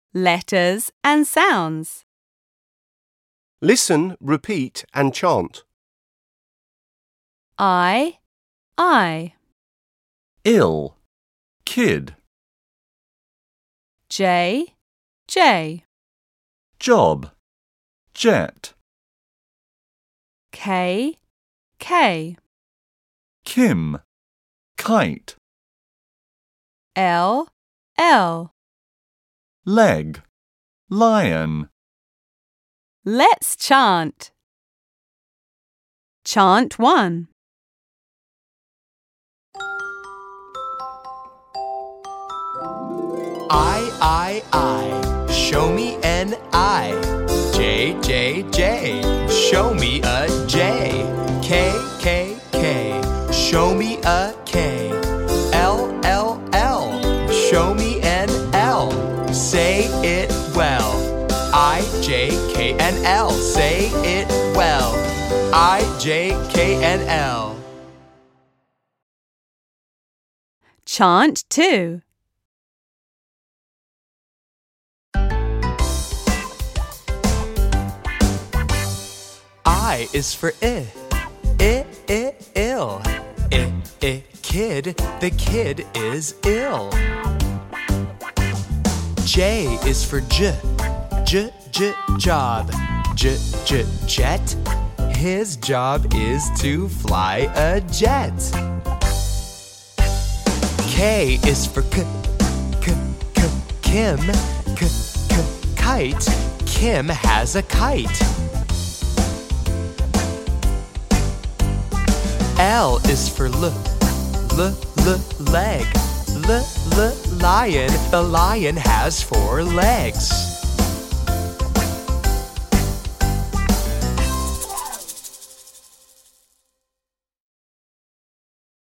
letters and sounds. Listen, repeat and chant. I. Ill, kid. J. Job, jet. K. Kim, kite. L. Leg, lion. Let's chant. Chant 1. I, show me an I. J, show me a J. K, show me a K. L, show me an L. Say it well. I, J, K, and L. Say it well. I, J, K, and L. Chant 2. I is for ill. Kid, the kid is ill. J is for job. Jet, his job is to fly a jet. K is for Kim, kite. Kim has a kite. L is for leg. Lion, the lion has 4 legs.